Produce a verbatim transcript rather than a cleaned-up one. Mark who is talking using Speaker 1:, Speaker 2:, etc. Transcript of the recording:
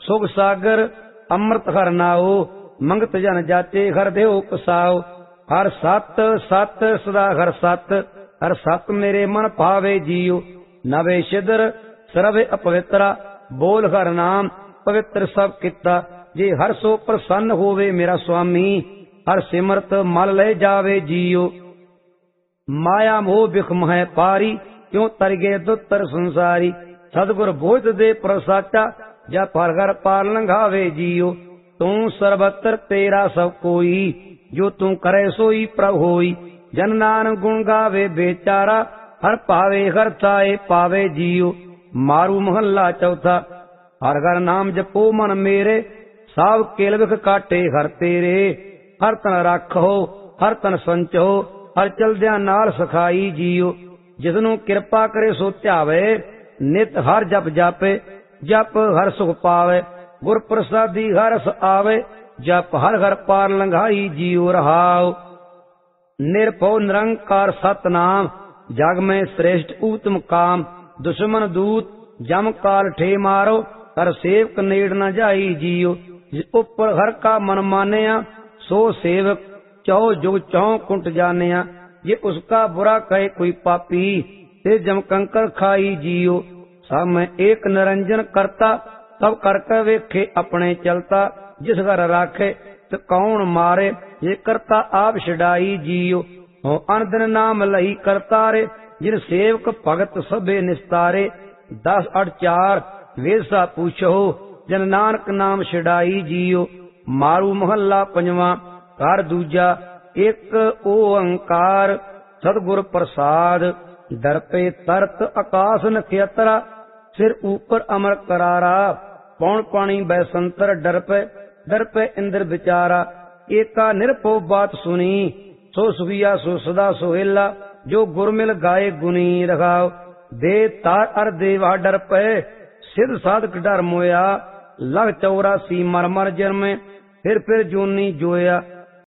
Speaker 1: सुख सागर अमृत हर नाओ, मंगत जन जाचे हर देव कसाओ। हर सत सत सदा हर सत, हर सत मेरे मन भावे जियो। नवे सिदर सरवे अपवित्रा, बोल हर नाम पवित्र सब किता। जे हर सो प्रसन्न होवे मेरा स्वामी, हर सिमरत मल ले जावे जियो। माया मोह बिखम है पारी, क्यों तर गए दुतर संसारी। सतगुर बोध दे प्रसाचा, जप हर घर पार लंघावे जियो। तू सर्वत्र तेरा सब कोई, जो तू करे सोई प्रभु होई। जन नानक गुण गावे बेचारा, हर पावे हर चाहे पावे जियो। मारू महल्ला चौथा। हर घर नाम जपो मन मेरे, साव केल विख काटे हर तेरे। हर तन राखो हर तन संचो, हर चलद्या नाल सखाई जियो। जिसनु कृपा करे सो ध्यावे, नित हर जप जापे। जप हर सुख पावे, गुर प्रसादी हर रस आवे। जप हर हर पार लंघाई जियो रहाओ। निर्भव निरंकार सतनाम, जग में श्रेष्ठ उत्तम काम। दुश्मन दूत जम काल ठे मारो, हर सेवक नेड़ न जाई जियो। जिस उपर हर का मन मानिया, सो सेवक चौ जुग चौ कुंट जानिया। ये उसका बुरा कहे कोई पापी, ते जम कंकर खाई जियो। सब में एक निरंजन करता, सब करके वेखे अपने चलता। जिस घर राखे तो कौन मारे, ये करता आप छड़ाई जियो। हो अनदन नाम लही करतारे, जिन सेवक भगत सबे निस्तारे। दस अठ चार वेसा पूछो, जन नानक नाम छड़ाई जियो। मारू महल्ला पंजवा। घर दूजा। एक ओंकार सतगुर प्रसाद, दर पे तरत आकाश नक्षत्रा। सिर ऊपर अमर करारा, पौन पानी बैसंतर। डर पे डर पे इंद्र बिचारा। एका निरपो बात सुनी, सो सुखिया सो सदा सोहेला। जो गुर मिल गाये गुनी रखाओ, दे तार अर देवा डर पे। सिद्ध साधक डर मोया, लग चौरासी मर मर जन्मे। फिर फिर जूनी जोया।